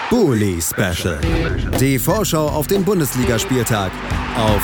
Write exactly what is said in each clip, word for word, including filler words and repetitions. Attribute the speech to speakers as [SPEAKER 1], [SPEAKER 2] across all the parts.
[SPEAKER 1] Bully Special. Die Vorschau auf den Bundesligaspieltag auf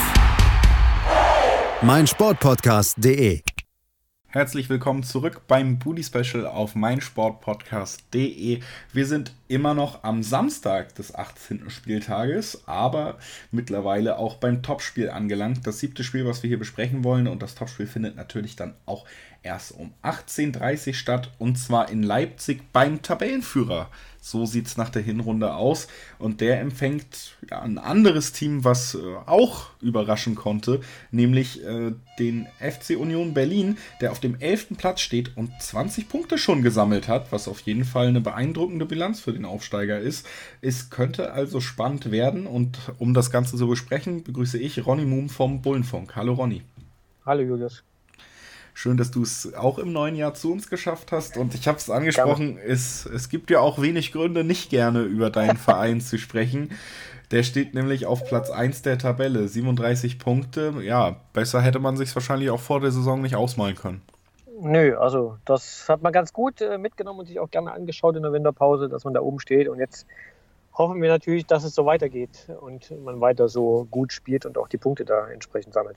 [SPEAKER 1] meinsportpodcast punkt de.
[SPEAKER 2] Herzlich willkommen zurück beim Bully Special auf meinsportpodcast punkt de. Wir sind immer noch am Samstag des achtzehnten Spieltages, aber mittlerweile auch beim Topspiel angelangt. Das siebte Spiel, was wir hier besprechen wollen, und das Topspiel findet natürlich dann auch erst um achtzehn Uhr dreißig statt, und zwar in Leipzig beim Tabellenführer. So sieht es nach der Hinrunde aus, und der empfängt ja, ein anderes Team, was äh, auch überraschen konnte, nämlich äh, den F C Union Berlin, der auf dem elften Platz steht und zwanzig Punkte schon gesammelt hat, was auf jeden Fall eine beeindruckende Bilanz für den Aufsteiger ist. Es könnte also spannend werden, und um das Ganze zu besprechen, begrüße ich Ronny Muhm vom Bullenfunk. Hallo Ronny.
[SPEAKER 3] Hallo Julius.
[SPEAKER 2] Schön, dass du es auch im neuen Jahr zu uns geschafft hast. Und ich habe es angesprochen, es, es gibt ja auch wenig Gründe, nicht gerne über deinen Verein zu sprechen. Der steht nämlich auf Platz eins der Tabelle, siebenunddreißig Punkte. Ja, besser hätte man sich wahrscheinlich auch vor der Saison nicht ausmalen können.
[SPEAKER 3] Nö, also das hat man ganz gut äh, mitgenommen und sich auch gerne angeschaut in der Winterpause, dass man da oben steht. Und jetzt hoffen wir natürlich, dass es so weitergeht und man weiter so gut spielt und auch die Punkte da entsprechend sammelt.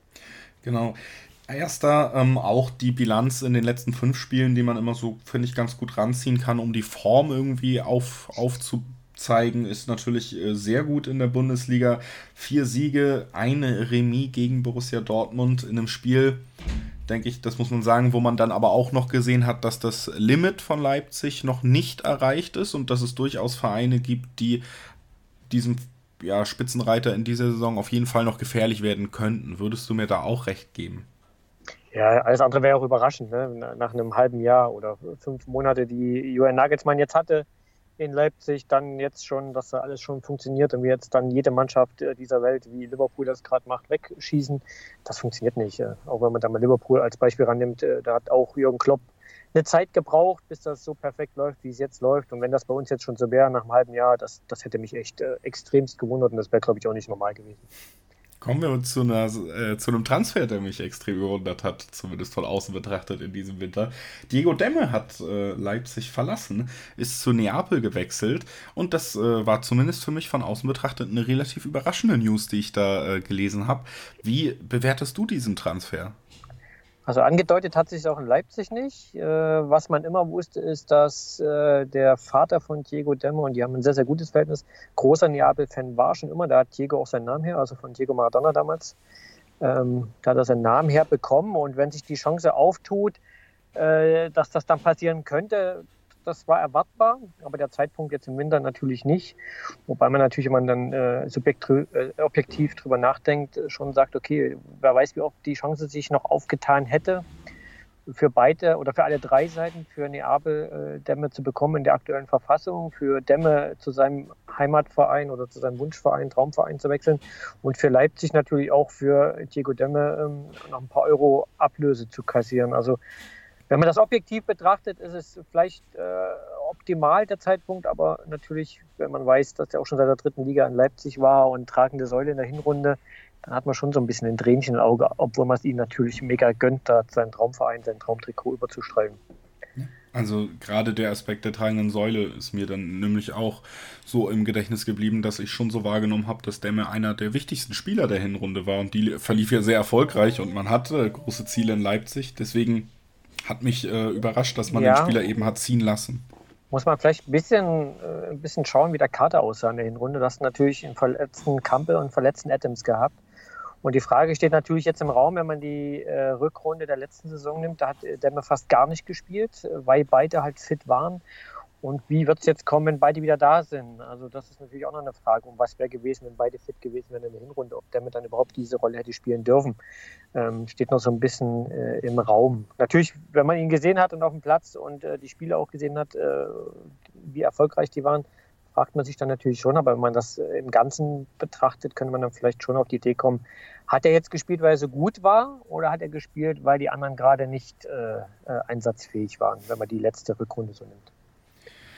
[SPEAKER 2] Genau. Erster, ähm, auch die Bilanz in den letzten fünf Spielen, die man immer so, finde ich, ganz gut ranziehen kann, um die Form irgendwie auf, aufzuzeigen, ist natürlich äh, sehr gut in der Bundesliga. Vier Siege, eine Remis gegen Borussia Dortmund in einem Spiel, denke ich, das muss man sagen, wo man dann aber auch noch gesehen hat, dass das Limit von Leipzig noch nicht erreicht ist und dass es durchaus Vereine gibt, die diesem ja, Spitzenreiter in dieser Saison auf jeden Fall noch gefährlich werden könnten. Würdest du mir da auch recht geben?
[SPEAKER 3] Ja, alles andere wäre auch überraschend, ne? Nach einem halben Jahr oder fünf Monate, die Julian Nagelsmann jetzt hatte in Leipzig, dann jetzt schon, dass da alles schon funktioniert und wir jetzt dann jede Mannschaft dieser Welt, wie Liverpool das gerade macht, wegschießen. Das funktioniert nicht. Auch wenn man da mal Liverpool als Beispiel rannimmt, da hat auch Jürgen Klopp eine Zeit gebraucht, bis das so perfekt läuft, wie es jetzt läuft. Und wenn das bei uns jetzt schon so wäre nach einem halben Jahr, das, das hätte mich echt äh, extremst gewundert und das wäre, glaube ich, auch nicht normal gewesen.
[SPEAKER 2] Kommen wir zu, einer, äh, zu einem Transfer, der mich extrem gewundert hat, zumindest von außen betrachtet in diesem Winter. Diego Demme hat äh, Leipzig verlassen, ist zu Neapel gewechselt, und das äh, war zumindest für mich von außen betrachtet eine relativ überraschende News, die ich da äh, gelesen habe. Wie bewertest du diesen Transfer?
[SPEAKER 3] Also angedeutet hat sich es auch in Leipzig nicht. Äh, was man immer wusste, ist, dass äh, der Vater von Diego Demme, und die haben ein sehr, sehr gutes Verhältnis, großer Neapel-Fan war schon immer. Da hat Diego auch seinen Namen her, also von Diego Maradona damals. Ähm, da hat er seinen Namen herbekommen, und wenn sich die Chance auftut, äh, dass das dann passieren könnte, das war erwartbar, aber der Zeitpunkt jetzt im Winter natürlich nicht. Wobei man natürlich, wenn man dann äh, subjektiv, äh, objektiv drüber nachdenkt, schon sagt, okay, wer weiß, wie oft die Chance sich noch aufgetan hätte, für beide oder für alle drei Seiten, für Neapel äh, Demme zu bekommen in der aktuellen Verfassung, für Demme zu seinem Heimatverein oder zu seinem Wunschverein, Traumverein zu wechseln, und für Leipzig natürlich auch für Diego Demme ähm, noch ein paar Euro Ablöse zu kassieren. Also wenn man das objektiv betrachtet, ist es vielleicht äh, optimal, der Zeitpunkt, aber natürlich, wenn man weiß, dass er auch schon seit der dritten Liga in Leipzig war und tragende Säule in der Hinrunde, dann hat man schon so ein bisschen ein Tränchen im Auge, obwohl man es ihm natürlich mega gönnt, da seinen Traumverein, sein Traumtrikot überzustreifen.
[SPEAKER 2] Also gerade der Aspekt der tragenden Säule ist mir dann nämlich auch so im Gedächtnis geblieben, dass ich schon so wahrgenommen habe, dass Demme einer der wichtigsten Spieler der Hinrunde war, und die verlief ja sehr erfolgreich und man hatte große Ziele in Leipzig, deswegen hat mich äh, überrascht, dass man ja den Spieler eben hat ziehen lassen.
[SPEAKER 3] Muss man vielleicht ein bisschen, äh, ein bisschen schauen, wie der Kader aussah in der Hinrunde. Du hast natürlich einen verletzten Campbell und einen verletzten Adams gehabt. Und die Frage steht natürlich jetzt im Raum, wenn man die äh, Rückrunde der letzten Saison nimmt, da hat äh, Demme fast gar nicht gespielt, weil beide halt fit waren. Und wie wird es jetzt kommen, wenn beide wieder da sind? Also das ist natürlich auch noch eine Frage. Und was wäre gewesen, wenn beide fit gewesen wären in der Hinrunde? Ob Demme dann überhaupt diese Rolle hätte spielen dürfen? Ähm, steht noch so ein bisschen äh, im Raum. Natürlich, wenn man ihn gesehen hat und auf dem Platz und äh, die Spiele auch gesehen hat, äh, wie erfolgreich die waren, fragt man sich dann natürlich schon. Aber wenn man das äh, im Ganzen betrachtet, könnte man dann vielleicht schon auf die Idee kommen, hat er jetzt gespielt, weil er so gut war, oder hat er gespielt, weil die anderen gerade nicht äh, äh, einsatzfähig waren, wenn man die letzte Rückrunde so nimmt?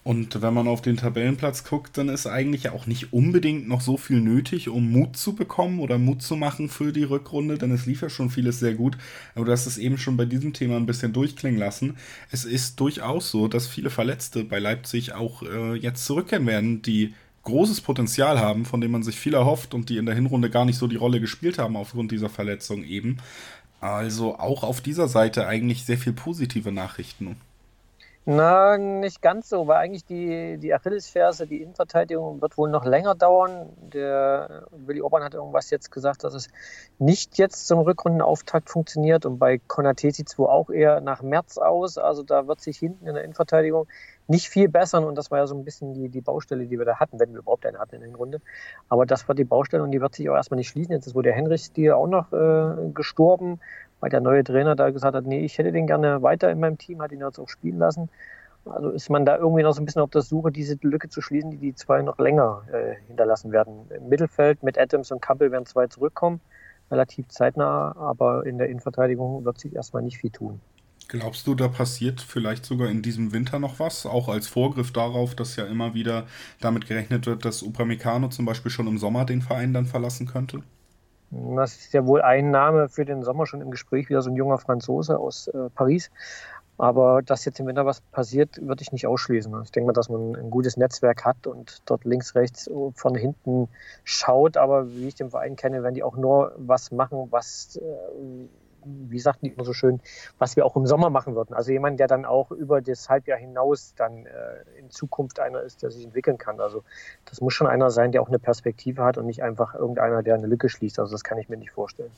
[SPEAKER 2] Und wenn man auf den Tabellenplatz guckt, dann ist eigentlich auch nicht unbedingt noch so viel nötig, um Mut zu bekommen oder Mut zu machen für die Rückrunde, denn es lief ja schon vieles sehr gut. Aber du hast es eben schon bei diesem Thema ein bisschen durchklingen lassen. Es ist durchaus so, dass viele Verletzte bei Leipzig auch äh, jetzt zurückkehren werden, die großes Potenzial haben, von dem man sich viel erhofft und die in der Hinrunde gar nicht so die Rolle gespielt haben aufgrund dieser Verletzung eben. Also auch auf dieser Seite eigentlich sehr viel positive Nachrichten.
[SPEAKER 3] Na, nicht ganz so, weil eigentlich die, die Achillesferse, die Innenverteidigung wird wohl noch länger dauern. Der Willi Orban hat irgendwas jetzt gesagt, dass es nicht jetzt zum Rückrundenauftakt funktioniert. Und bei Konaté sieht es wohl auch eher nach März aus. Also da wird sich hinten in der Innenverteidigung nicht viel bessern. Und das war ja so ein bisschen die, die Baustelle, die wir da hatten, wenn wir überhaupt eine hatten in der Hinrunde. Aber das war die Baustelle und die wird sich auch erstmal nicht schließen. Jetzt ist wohl der Henrichs-Stil auch noch äh, gestorben, weil der neue Trainer da gesagt hat, nee, ich hätte den gerne weiter in meinem Team, hat ihn jetzt auch spielen lassen. Also ist man da irgendwie noch so ein bisschen auf der Suche, diese Lücke zu schließen, die die zwei noch länger äh, hinterlassen werden. Im Mittelfeld mit Adams und Campbell werden zwei zurückkommen, relativ zeitnah, aber in der Innenverteidigung wird sich erstmal nicht viel tun.
[SPEAKER 2] Glaubst du, da passiert vielleicht sogar in diesem Winter noch was? Auch als Vorgriff darauf, dass ja immer wieder damit gerechnet wird, dass Upamecano zum Beispiel schon im Sommer den Verein dann verlassen könnte?
[SPEAKER 3] Das ist ja wohl ein Name für den Sommer schon im Gespräch, wieder so ein junger Franzose aus äh, Paris. Aber dass jetzt im Winter was passiert, würde ich nicht ausschließen. Ich denke mal, dass man ein gutes Netzwerk hat und dort links, rechts, vorne, hinten schaut. Aber wie ich den Verein kenne, werden die auch nur was machen, was, äh, wie sagten die immer so schön, was wir auch im Sommer machen würden. Also jemand, der dann auch über das Halbjahr hinaus dann äh, in Zukunft einer ist, der sich entwickeln kann. Also das muss schon einer sein, der auch eine Perspektive hat und nicht einfach irgendeiner, der eine Lücke schließt. Also das kann ich mir nicht vorstellen.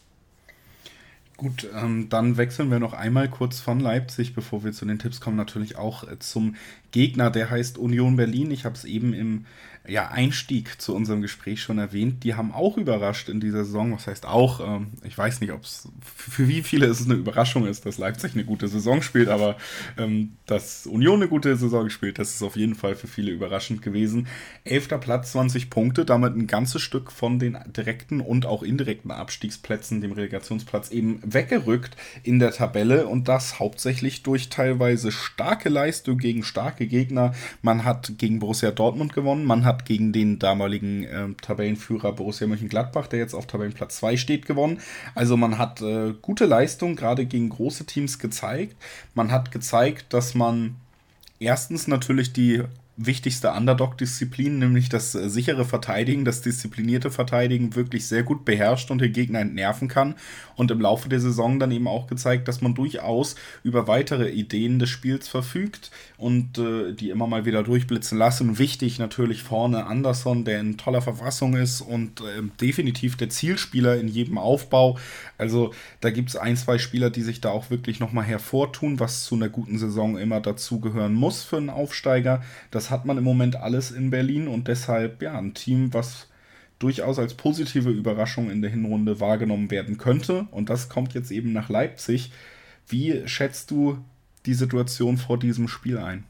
[SPEAKER 2] Gut, ähm, dann wechseln wir noch einmal kurz von Leipzig, bevor wir zu den Tipps kommen, natürlich auch äh, zum Gegner, der heißt Union Berlin. Ich habe es eben im ja, Einstieg zu unserem Gespräch schon erwähnt. Die haben auch überrascht in dieser Saison. Was heißt auch? Ähm, ich weiß nicht, ob es für wie viele es eine Überraschung ist, dass Leipzig eine gute Saison spielt, aber ähm, dass Union eine gute Saison spielt, das ist auf jeden Fall für viele überraschend gewesen. Elfter Platz, zwanzig Punkte, damit ein ganzes Stück von den direkten und auch indirekten Abstiegsplätzen, dem Relegationsplatz, eben weggerückt in der Tabelle und das hauptsächlich durch teilweise starke Leistung gegen starke Gegner. Man hat gegen Borussia Dortmund gewonnen, man hat gegen den damaligen äh, Tabellenführer Borussia Mönchengladbach, der jetzt auf Tabellenplatz zwei steht, gewonnen. Also man hat äh, gute Leistung gerade gegen große Teams gezeigt. Man hat gezeigt, dass man erstens natürlich die wichtigste Underdog-Disziplin, nämlich das äh, sichere Verteidigen, das disziplinierte Verteidigen wirklich sehr gut beherrscht und den Gegner entnerven kann und im Laufe der Saison dann eben auch gezeigt, dass man durchaus über weitere Ideen des Spiels verfügt und äh, die immer mal wieder durchblitzen lassen. Wichtig natürlich vorne Anderson, der in toller Verfassung ist und äh, definitiv der Zielspieler in jedem Aufbau. Also da gibt es ein, zwei Spieler, die sich da auch wirklich nochmal hervortun, was zu einer guten Saison immer dazugehören muss für einen Aufsteiger. Das hat man im Moment alles in Berlin und deshalb ja ein Team, was durchaus als positive Überraschung in der Hinrunde wahrgenommen werden könnte. Und das kommt jetzt eben nach Leipzig. Wie schätzt du die Situation vor diesem Spiel ein?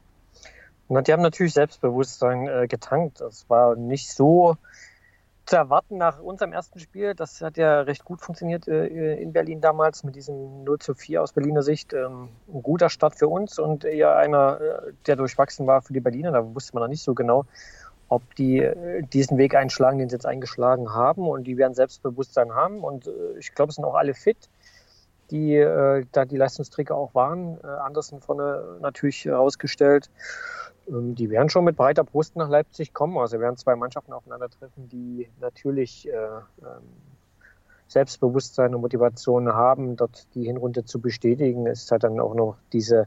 [SPEAKER 3] Na, die haben natürlich Selbstbewusstsein äh, getankt. Das war nicht so zu erwarten nach unserem ersten Spiel. Das hat ja recht gut funktioniert äh, in Berlin damals mit diesem null zu vier aus Berliner Sicht. Ähm, ein guter Start für uns und eher einer, äh, der durchwachsen war für die Berliner. Da wusste man noch nicht so genau, ob die äh, diesen Weg einschlagen, den sie jetzt eingeschlagen haben. Und die werden Selbstbewusstsein haben. Und äh, ich glaube, es sind auch alle fit, die äh, da die Leistungsträger auch waren. Äh, Andersen vorne natürlich herausgestellt. Die werden schon mit breiter Brust nach Leipzig kommen. Also werden zwei Mannschaften aufeinandertreffen, die natürlich äh, Selbstbewusstsein und Motivation haben, dort die Hinrunde zu bestätigen. Es ist halt dann auch noch diese,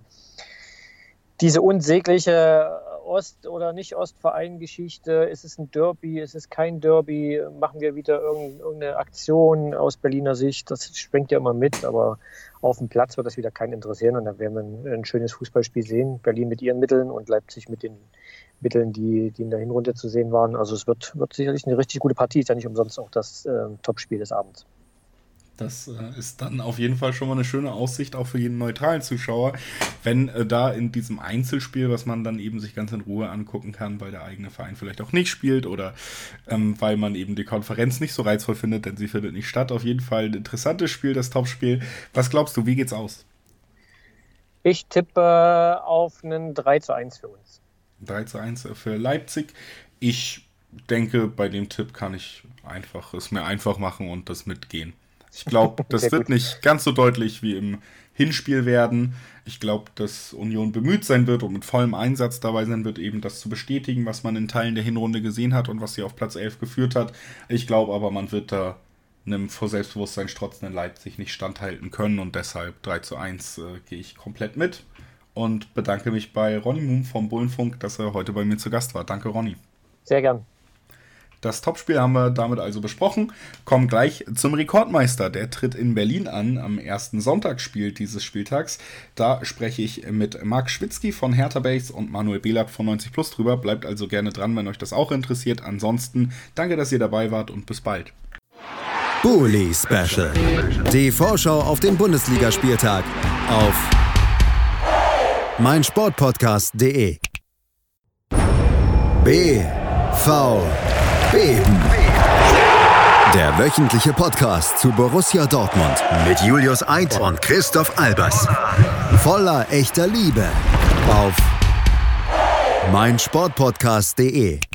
[SPEAKER 3] diese unsägliche Ost- oder Nicht-Ost-Verein-Geschichte. Ist es ein Derby? Ist es kein Derby? Machen wir wieder irgendeine Aktion aus Berliner Sicht? Das schwenkt ja immer mit, aber auf dem Platz wird das wieder keinen interessieren und da werden wir ein, ein schönes Fußballspiel sehen. Berlin mit ihren Mitteln und Leipzig mit den Mitteln, die, die in der Hinrunde zu sehen waren. Also es wird, wird sicherlich eine richtig gute Partie. Ist ja nicht umsonst auch das äh, Topspiel des Abends.
[SPEAKER 2] Das äh, ist dann auf jeden Fall schon mal eine schöne Aussicht, auch für jeden neutralen Zuschauer, wenn äh, da in diesem Einzelspiel, was man dann eben sich ganz in Ruhe angucken kann, weil der eigene Verein vielleicht auch nicht spielt oder ähm, weil man eben die Konferenz nicht so reizvoll findet, denn sie findet nicht statt. Auf jeden Fall ein interessantes Spiel, das Topspiel. Was glaubst du, wie geht's aus?
[SPEAKER 3] Ich tippe auf einen drei zu eins für uns.
[SPEAKER 2] drei zu eins für Leipzig. Ich denke, bei dem Tipp kann ich einfach es mir einfach machen und das mitgehen. Ich glaube, das wird nicht ganz so deutlich wie im Hinspiel werden. Ich glaube, dass Union bemüht sein wird und mit vollem Einsatz dabei sein wird, eben das zu bestätigen, was man in Teilen der Hinrunde gesehen hat und was sie auf Platz elf geführt hat. Ich glaube aber, man wird da einem vor Selbstbewusstsein strotzenden Leipzig nicht standhalten können und deshalb drei zu eins äh, gehe ich komplett mit und bedanke mich bei Ronny Muhm vom Bullenfunk, dass er heute bei mir zu Gast war. Danke, Ronny.
[SPEAKER 3] Sehr gern.
[SPEAKER 2] Das Topspiel haben wir damit also besprochen. Kommen gleich zum Rekordmeister. Der tritt in Berlin an am ersten Sonntagsspiel dieses Spieltags. Da spreche ich mit Marc Schwitzky von Hertha Base und Manuel Behlert von neunzig plus drüber. Bleibt also gerne dran, wenn euch das auch interessiert. Ansonsten danke, dass ihr dabei wart und bis bald.
[SPEAKER 1] Bully Special. Die Vorschau auf den Bundesligaspieltag auf meinsportpodcast punkt de. B V Beben. Der wöchentliche Podcast zu Borussia Dortmund mit Julius Eid und Christoph Albers. Voller echter Liebe auf meinsportpodcast punkt de.